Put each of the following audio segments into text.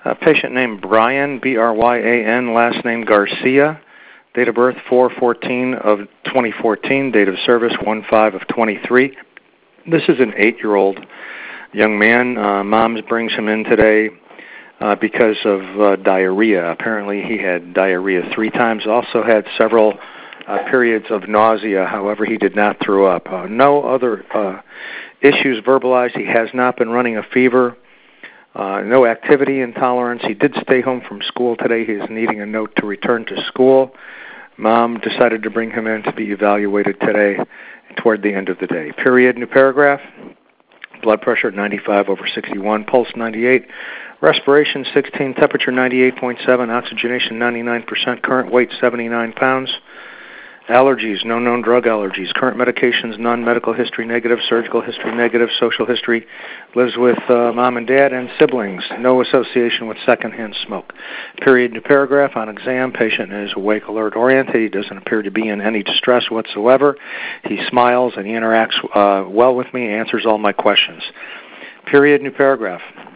Patient name Brian, B-R-Y-A-N, last name Garcia. Date of birth 4/14 of 2014. Date of service 1/5 of 23. This is an 8-year-old young man. Mom brings him in today because of diarrhea. Apparently he had diarrhea 3 times. Also had several periods of nausea. However, he did not throw up. No other issues verbalized. He has not been running a fever. No activity intolerance. He did stay home from school today. He is needing a note to return to school. Mom decided to bring him in to be evaluated today toward the end of the day. Period. New paragraph. Blood pressure 95/61, pulse 98, respiration 16, temperature 98.7, oxygenation 99%, current weight 79 pounds. Allergies, no known drug allergies. Current medications, none. Medical history negative. Surgical history negative. Social history, lives with mom and dad and siblings. No association with secondhand smoke. Period. New paragraph. On exam, patient is awake, alert, oriented. He doesn't appear to be in any distress whatsoever. He smiles and he interacts well with me, answers all my questions. Period. New paragraph.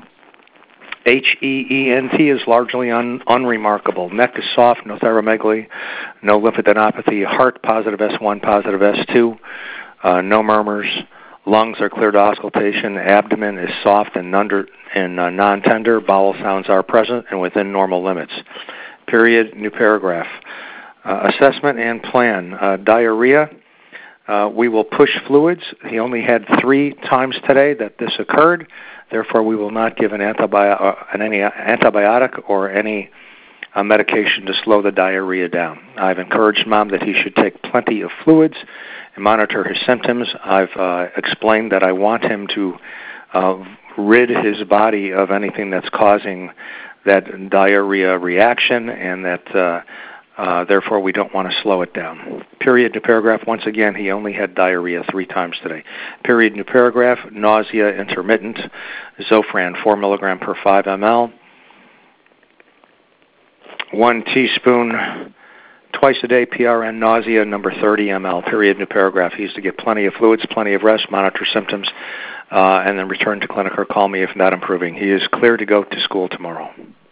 HEENT is largely unremarkable. Neck is soft, no thyromegaly, no lymphadenopathy. Heart positive S1, positive S2, no murmurs. Lungs are clear to auscultation. Abdomen is soft and non-tender. Bowel sounds are present and within normal limits. Period. New paragraph. Assessment and plan. Diarrhea. We will push fluids. He only had 3 times today that this occurred. Therefore, we will not give any antibiotic or any medication to slow the diarrhea down. I've encouraged Mom that he should take plenty of fluids and monitor his symptoms. I've explained that I want him to rid his body of anything that's causing that diarrhea reaction, and that therefore we don't want to slow it down. Period. New paragraph. Once again, he only had diarrhea 3 times today. Period. New paragraph. Nausea intermittent. Zofran 4 milligram per 5 ml. 1 teaspoon twice a day. PRN nausea number 30 ml. Period. New paragraph. He used to get plenty of fluids, plenty of rest, monitor symptoms, and then return to clinic or call me if not improving. He is clear to go to school tomorrow.